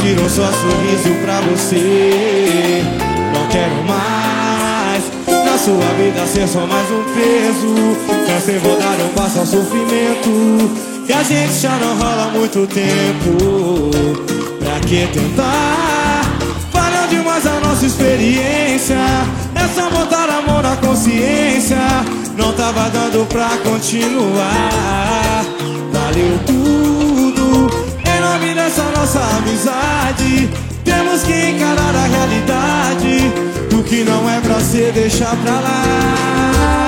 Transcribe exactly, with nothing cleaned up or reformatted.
pediram só sorriso pra você. Não quero mais na sua vida ser só mais um peso. Cansei, vontade, não passa o sofrimento. E a gente já não rola há muito tempo. Pra que tentar? Falhou demais a nossa experiência. É só botar amor na consciência. Não tava dando pra continuar. Valeu tudo em nome dessa nossa amizade. Temos que encarar a realidade. Do que não é pra ser, deixar pra lá.